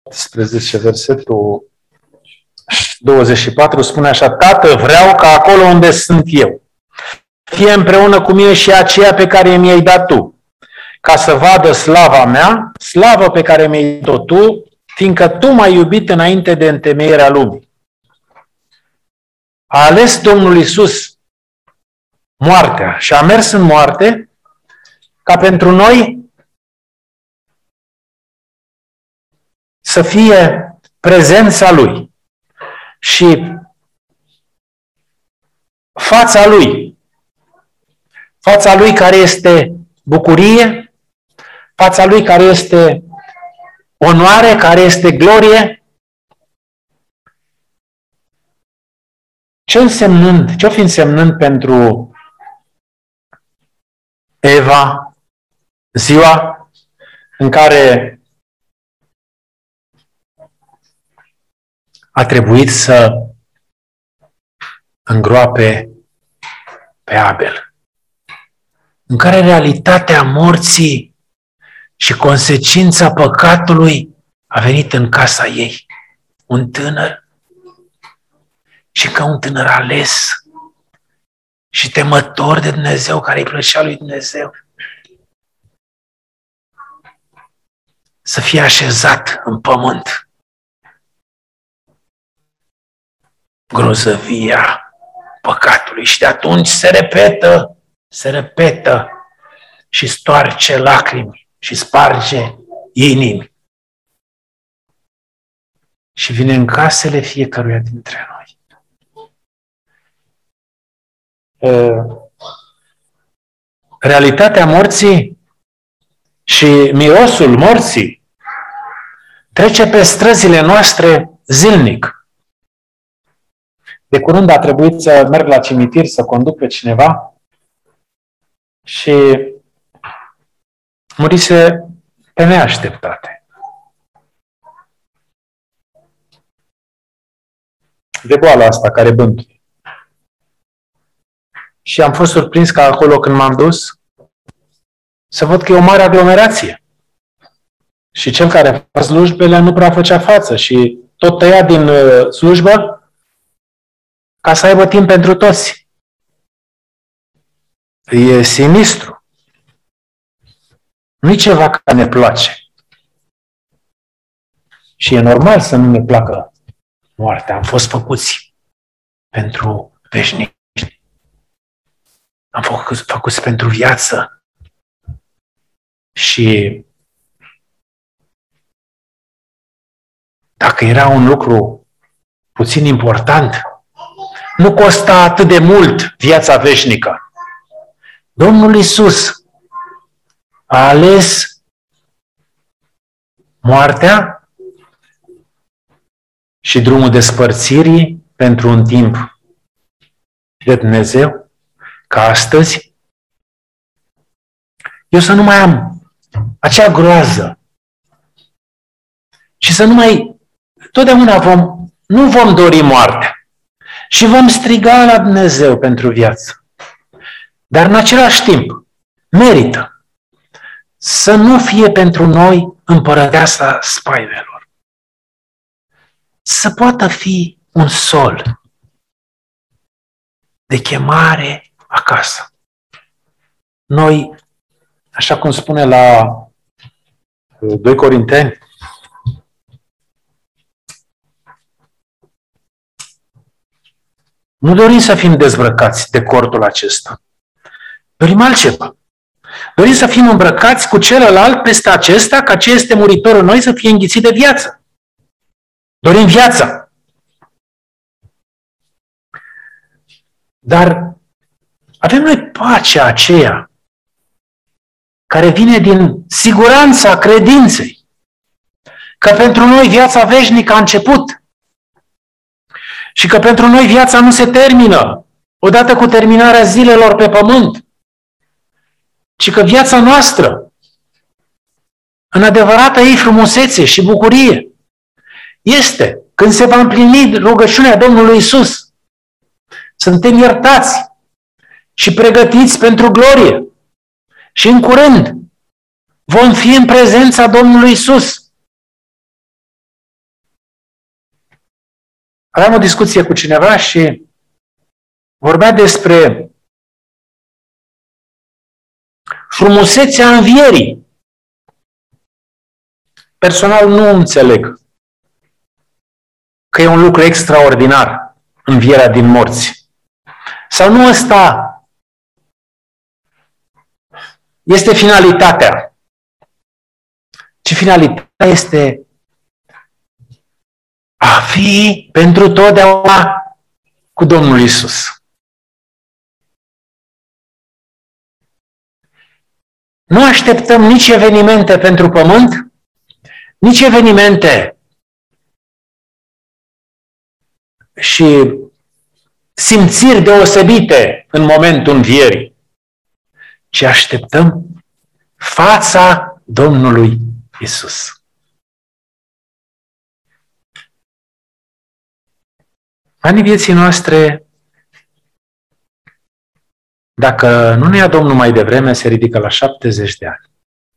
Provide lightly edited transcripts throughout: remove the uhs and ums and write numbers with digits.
18, versetul 24, spune așa: Tată, vreau ca acolo unde sunt eu, fie împreună cu mine și aceea pe care mi-ai dat tu, ca să vadă slava mea, slavă pe care mi-ai dat-o tu, fiindcă tu m-ai iubit înainte de întemeierea lumii. A ales Domnul Iisus moartea și a mers în moarte ca pentru noi să fie prezența Lui și fața Lui. Fața Lui care este bucurie, fața Lui care este onoare, care este glorie. Ce-o fi însemnând pentru Eva ziua în care a trebuit să îngroape pe Abel, în care realitatea morții și consecința păcatului a venit în casa ei. Un tânăr, și ca un tânăr ales și temător de Dumnezeu, care îi plăcea lui Dumnezeu, să fie așezat în pământ. Grozăvia păcatului. Și de atunci se repetă și stoarce lacrimi și sparge inimi. Și vine în casele fiecăruia dintre noi. Realitatea morții și mirosul morții trece pe străzile noastre zilnic. De curând a trebuit să merg la cimitir să conduc pe cineva și murise pe neașteptate. De boala asta care bântuie. Și am fost surprins că acolo când m-am dus să văd că e o mare aglomerație. Și cel care face slujbele nu prea făcea față și tot tăia din slujbă ca să aibă timp pentru toți. E sinistru. Nu-i ceva care ne place. Și e normal să nu ne placă moartea. Am fost făcuți pentru veșnic. Am fost făcuți pentru viață. Și dacă era un lucru puțin important, nu costa atât de mult viața veșnică. Domnul Iisus a ales moartea și drumul despărțirii pentru un timp de Dumnezeu, ca astăzi eu să nu mai am acea groază și să nu mai... Totdeauna nu vom dori moartea și vom striga la Dumnezeu pentru viață. Dar în același timp merită să nu fie pentru noi împărăteasa spaimilor. Să poată fi un sol de chemare acasă. Noi, așa cum spune la 2 Corinteni, nu dorim să fim dezbrăcați de cortul acesta. Dorim altceva. Dorim să fim îmbrăcați cu celălalt peste acesta, ca ce este muritor în noi să fie înghițit de viață. Dorim viața. Dar avem noi pacea aceea care vine din siguranța credinței, că pentru noi viața veșnică a început și că pentru noi viața nu se termină odată cu terminarea zilelor pe pământ, ci că viața noastră, în adevărata ei frumusețe și bucurie, este când se va împlini rugăciunea Domnului Iisus. Suntem iertați și pregătiți pentru glorie. Și în curând vom fi în prezența Domnului Iisus. Aveam o discuție cu cineva și vorbea despre frumusețea învierii. Personal nu înțeleg că e un lucru extraordinar învierea din morți. Sau nu ăsta este finalitatea, ci finalitatea este a fi pentru totdeauna cu Domnul Iisus. Nu așteptăm nici evenimente pentru pământ, nici evenimente și simțiri deosebite în momentul învierii, ci așteptăm fața Domnului Iisus. Anii vieții noastre, dacă nu ne ia Domnul mai devreme, se ridică la 70 de ani.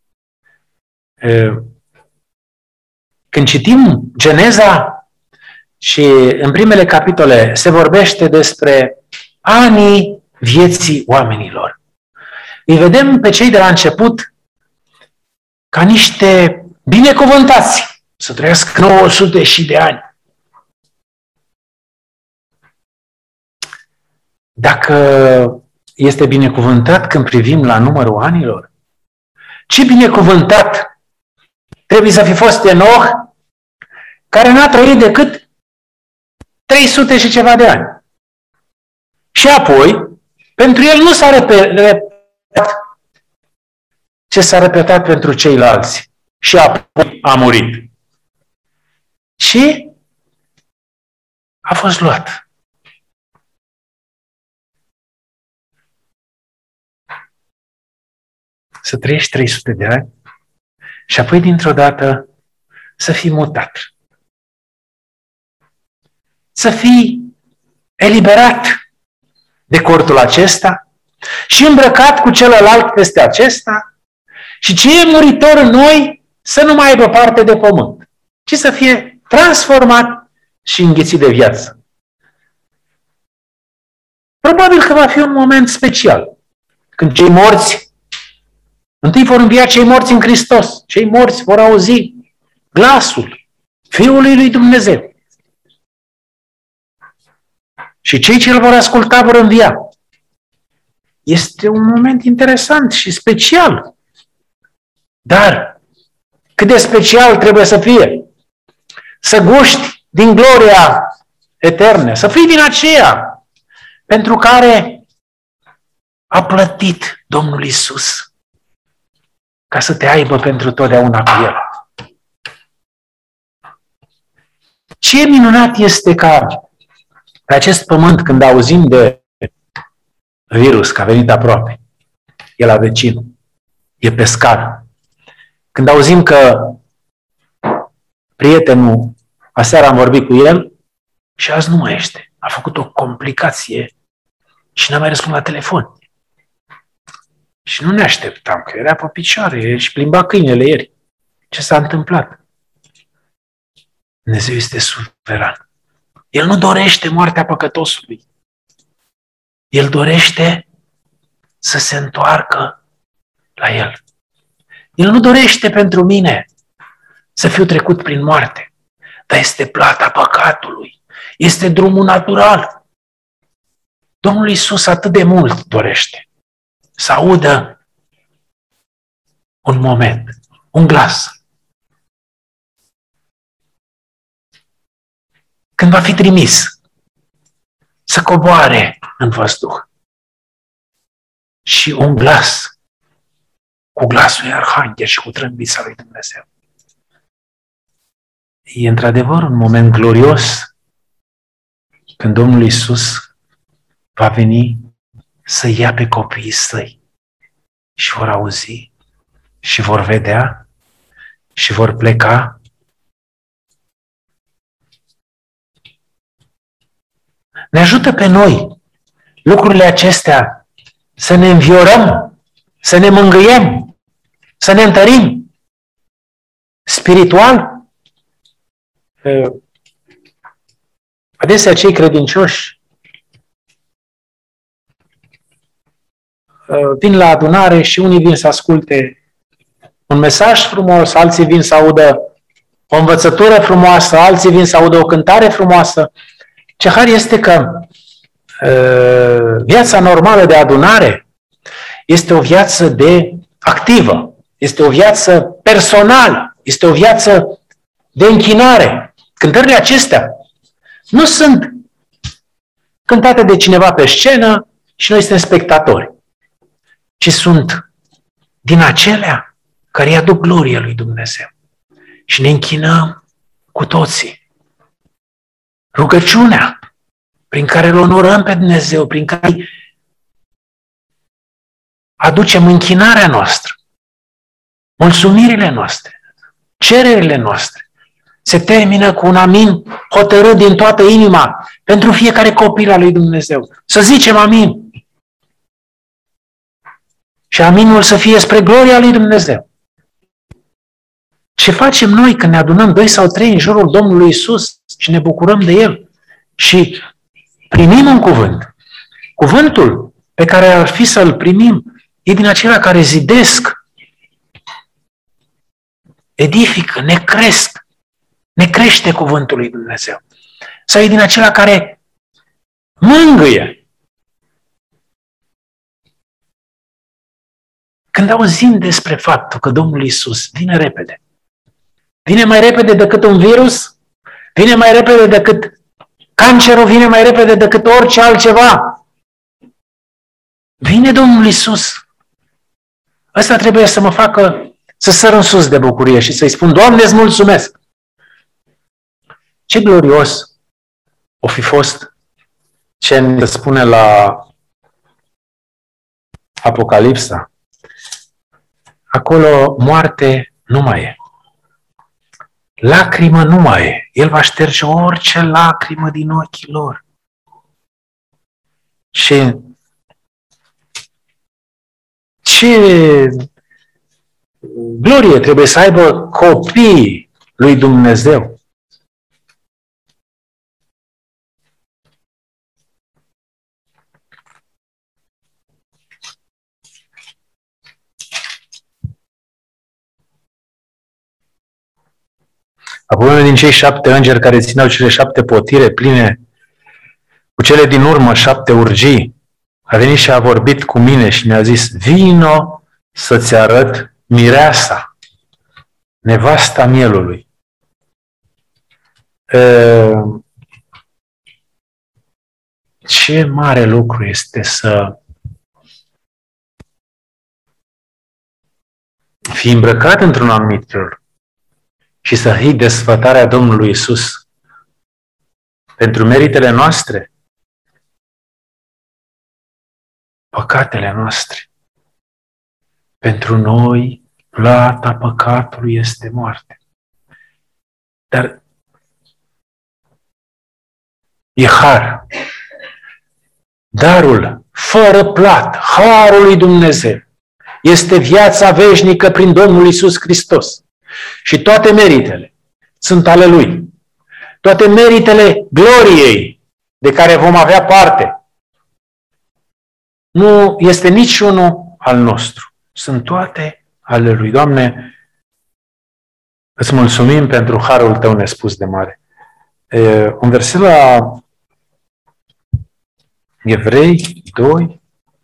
Când citim Geneza și în primele capitole se vorbește despre anii vieții oamenilor. Îi vedem pe cei de la început ca niște binecuvântați să trăiască 900 și de ani. Dacă este binecuvântat când privim la numărul anilor, ce binecuvântat trebuie să fi fost Enoch, care n-a trăit decât 300 și ceva de ani. Și apoi, pentru el nu s-a repetat ce s-a repetat pentru ceilalți. Și apoi a murit. Și a fost luat. Să trăiești 300 de ani și apoi dintr-o dată să fii mutat. Să fii eliberat de cortul acesta și îmbrăcat cu celălalt peste acesta și ce e muritor în noi să nu mai aibă parte de pământ, ci să fie transformat și înghițit de viață. Probabil că va fi un moment special, când cei morți, întâi vor învia cei morți în Hristos, cei morți vor auzi glasul Fiului lui Dumnezeu. Și cei ce îl vor asculta vor învia. Este un moment interesant și special. Dar cât de special trebuie să fie? Să guști din gloria eternă, să fii din aceea pentru care a plătit Domnul Iisus ca să te aibă pentru totdeauna cu El. Ce minunat este ca pe acest pământ, când auzim de virus, că a venit aproape, e la vecin, e pe scară. Când auzim că prietenul, aseară am vorbit cu el și azi nu mai este. A făcut o complicație și n-a mai răspuns la telefon. Și nu ne așteptam, că era pe picioare și plimba câinele ieri. Ce s-a întâmplat? Dumnezeu este suveran. El nu dorește moartea păcătosului. El dorește să se întoarcă la El. El nu dorește pentru mine să fiu trecut prin moarte, dar este plata păcatului. Este drumul natural. Domnul Iisus atât de mult dorește să audă un moment, un glas. Când va fi trimis să coboare în văzduh și un glas cu glasul lui Arhanghel și cu trâmbița lui Dumnezeu. E într-adevăr un moment glorios când Domnul Iisus va veni să ia pe copiii săi și vor auzi și vor vedea și vor pleca. Ne ajută pe noi lucrurile acestea să ne înviorăm, să ne mângâiem, să ne întărim spiritual. Adesea cei credincioși vin la adunare și unii vin să asculte un mesaj frumos, alții vin să audă o învățătură frumoasă, alții vin să audă o cântare frumoasă. Ce har este că viața normală de adunare este o viață activă, este o viață personală, este o viață de închinare. Cântările acestea nu sunt cântate de cineva pe scenă și noi suntem spectatori, ci sunt din acelea care îi aduc glorie lui Dumnezeu. Și ne închinăm cu toții. Rugăciunea prin care îl onorăm pe Dumnezeu, prin care aducem închinarea noastră, mulțumirile noastre, cererile noastre, se termină cu un amin hotărât din toată inima pentru fiecare copil al lui Dumnezeu. Să zicem amin. Și aminul să fie spre gloria lui Dumnezeu. Ce facem noi când ne adunăm 2 sau 3 în jurul Domnului Iisus și ne bucurăm de El și primim un cuvânt? Cuvântul pe care ar fi să-l primim e din acelea care zidesc, edifică, ne crește cuvântul lui Dumnezeu. Sau e din acelea care mângâie. Când auzim despre faptul că Domnul Iisus vine repede, vine mai repede decât un virus, vine mai repede decât cancerul, vine mai repede decât orice altceva. Vine Domnul Iisus. Ăsta trebuie să mă facă să săr în sus de bucurie și să-i spun, Doamne, îți mulțumesc! Ce glorios o fi fost ce ne spune la Apocalipsa. Acolo moarte nu mai e. Lacrimă nu mai e. El va șterge orice lacrimă din ochii lor. Și ce glorie trebuie să aibă copiii lui Dumnezeu. Apoi unul din cei 7 îngeri care țineau cele 7 potire pline cu cele din urmă 7 urgii, a venit și a vorbit cu mine și mi-a zis, vino să-ți arăt mireasa, nevasta mielului. Ce mare lucru este să fii îmbrăcat într-un anumit fel și să fii desfătarea Domnului Iisus pentru meritele noastre, păcatele noastre. Pentru noi, plata păcatului este moarte. Dar e har. Darul, fără plată, harul lui Dumnezeu, este viața veșnică prin Domnul Iisus Hristos. Și toate meritele sunt ale Lui. Toate meritele gloriei de care vom avea parte nu este niciunul al nostru. Sunt toate ale Lui. Doamne, îți mulțumim pentru harul Tău nespus de mare. Un verset la Evrei 2.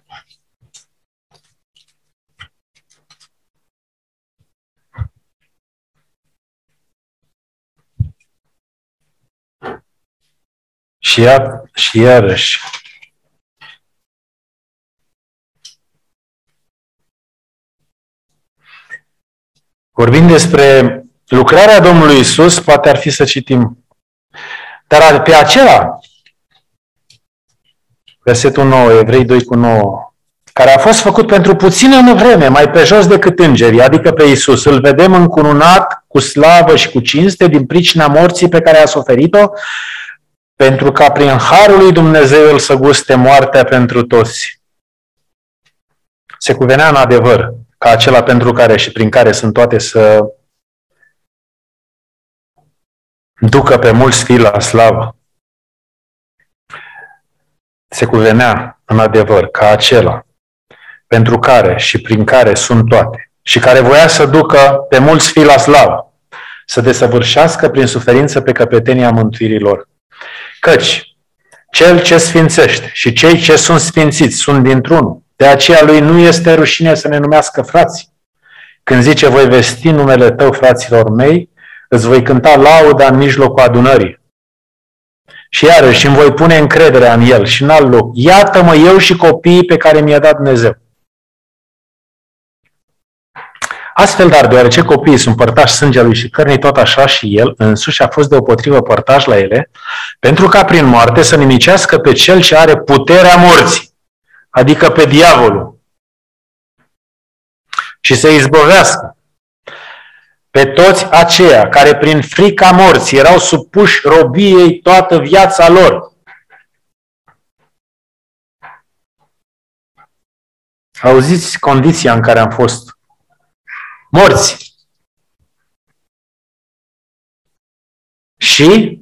Și iarăși. Vorbind despre lucrarea Domnului Iisus, poate ar fi să citim. Dar pe acela, versetul 9, Evrei 2:9, care a fost făcut pentru puțină vreme, mai pe jos decât îngerii, adică pe Iisus, îl vedem încununat cu slavă și cu cinste din pricina morții pe care a suferit-o, pentru ca prin harul lui Dumnezeu el să guste moartea pentru toți. Se cuvenea în adevăr ca acela pentru care și prin care sunt toate să ducă pe mulți fii la slavă. se cuvenea în adevăr ca acela pentru care și prin care sunt toate și care voia să ducă pe mulți fii la slavă, să desăvârșească prin suferință pe căpetenia mântuirii lor. Căci cel ce sfințește și cei ce sunt sfințiți sunt dintr-unul. De aceea lui nu este rușine să ne numească frați. Când zice, voi vesti numele tău, fraților mei, îți voi cânta lauda în mijlocul adunării. Și iarăși îmi voi pune încrederea în el și în alt loc. Iată-mă eu și copiii pe care mi-a dat Dumnezeu. Astfel, dar, deoarece copiii sunt părtași sângelui și cărnii, tot așa și el însuși a fost deopotrivă părtaș la ele, pentru ca prin moarte să nimicească pe cel ce are puterea morții, adică pe diavolul, și să izbăvească pe toți aceia care prin frica morții erau supuși robiei toată viața lor. Auziți condiția în care am fost morți. Și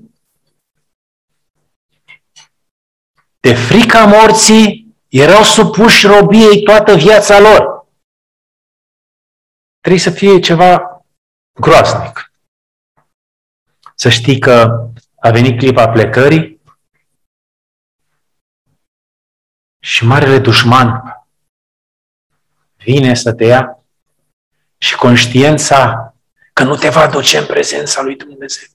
de frica morții erau supuși robiei toată viața lor. Trebuie să fie ceva groaznic. Să știi că a venit clipa plecării și marele dușman vine să te ia și conștiința că nu te va duce în prezența lui Dumnezeu.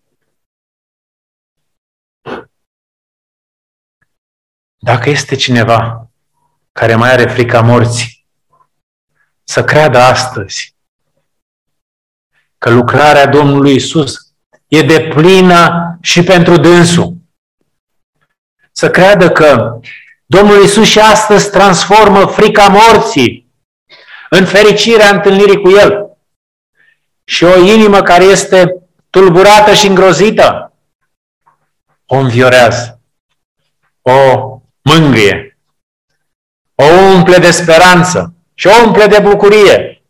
Dacă este cineva care mai are frica morții, să creadă astăzi că lucrarea Domnului Iisus e deplină și pentru dânsul. Să creadă că Domnul Iisus și astăzi transformă frica morții în fericirea întâlnirii cu El. Și o inimă care este tulburată și îngrozită o înviorează, o mângâie, o umple de speranță și o umple de bucurie.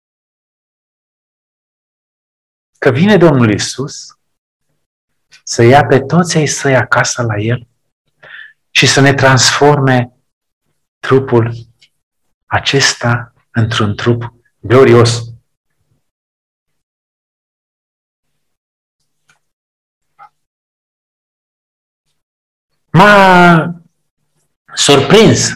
Că vine Domnul Iisus să ia pe toți ai săi acasă la El și să ne transforme trupul acesta într-un trup glorios. M-a surprins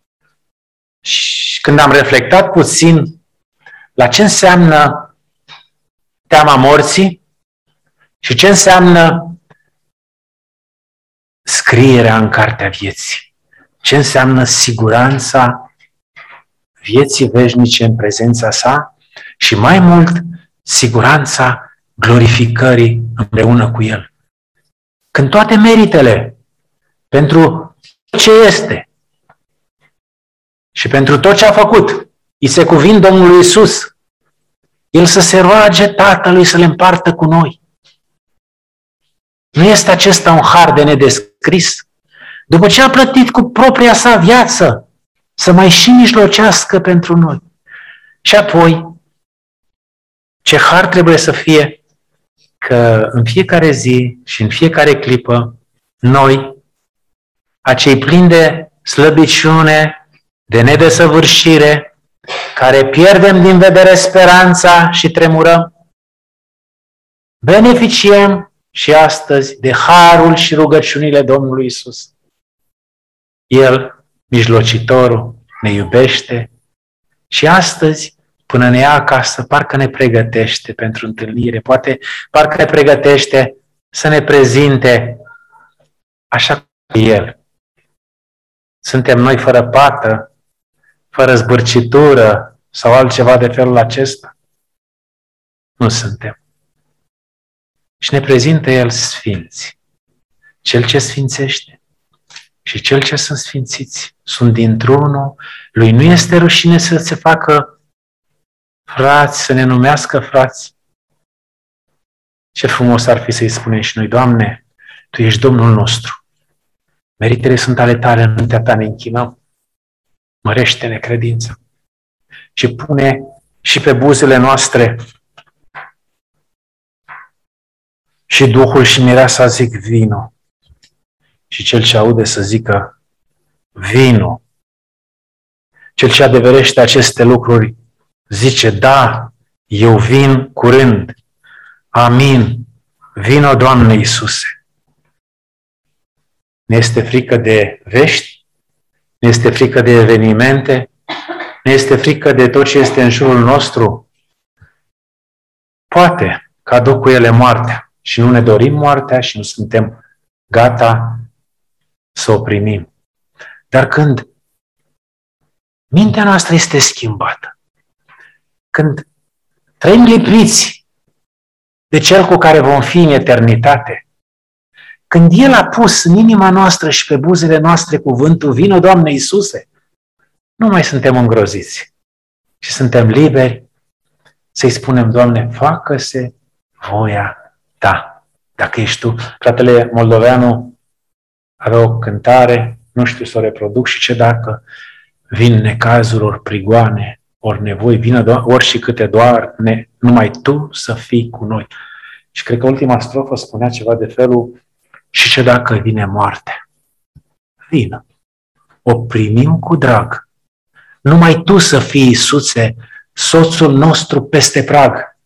și când am reflectat puțin la ce înseamnă teama morții și ce înseamnă scrierea în cartea vieții. Ce înseamnă siguranța vieții veșnice în prezența sa și mai mult siguranța glorificării împreună cu El. Când toate meritele pentru ce este și pentru tot ce a făcut îi se cuvin Domnului Iisus, El să se roage Tatălui să le împartă cu noi. Nu este acesta un har de nedescris? După ce a plătit cu propria sa viață, să mai și mijlocească pentru noi. Și apoi, ce har trebuie să fie că în fiecare zi și în fiecare clipă, noi, acei plini de slăbiciune, de nedesăvârșire, care pierdem din vedere speranța și tremurăm, beneficiem și astăzi de harul și rugăciunile Domnului Iisus. El, mijlocitorul, ne iubește și astăzi, până ne ia acasă, parcă ne pregătește pentru întâlnire, parcă ne pregătește să ne prezinte așa cum El. Suntem noi fără pată, fără zbârcitură sau altceva de felul acesta? Nu suntem. Și ne prezintă El sfinți. Cel ce sfințește și Cel ce sunt sfințiți sunt dintr-unul. Lui nu este rușine să se facă frați, să ne numească frați. Ce frumos ar fi să-i spunem și noi, Doamne, Tu ești Domnul nostru. Meritele sunt ale Tale, în mintea Ta ne închinăm. Mărește-ne credința. Și pune și pe buzele noastre și Duhul și Mireasa zic vino. Și cel ce aude să zică vino. Cel ce adeverește aceste lucruri zice, da, eu vin curând. Amin. Vino, Doamne Iisuse. Ne este frică de vești, ne este frică de evenimente, ne este frică de tot ce este în jurul nostru. Poate că aduc cu ele moartea și nu ne dorim moartea și nu suntem gata să o primim. Dar când mintea noastră este schimbată, când trăim lipiți de Cel cu care vom fi în eternitate, când El a pus în inima noastră și pe buzele noastre cuvântul, vino, Doamne Iisuse, nu mai suntem îngroziți, ci suntem liberi să-i spunem, Doamne, facă-se voia Ta. Dacă ești Tu, fratele Moldoveanu avea o cântare, nu știu să o reproduc, și ce dacă vin necazuri, ori prigoane, ori nevoi, vină ori și câte doar, numai Tu să fii cu noi. Și cred că ultima strofă spunea ceva de felul, și ce dacă vine moartea? Vină. O primim cu drag. Numai Tu să fii, Iisuse, soțul nostru peste prag.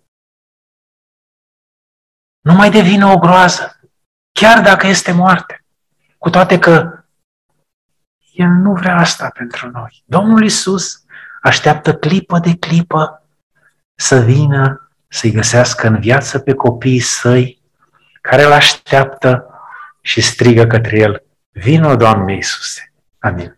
Nu mai devine o groază, chiar dacă este moarte. Cu toate că El nu vrea asta pentru noi. Domnul Iisus așteaptă clipă de clipă să vină, să-i găsească în viață pe copiii Săi, care îl așteaptă și strigă către El, vino, Doamne Iisuse. Amin.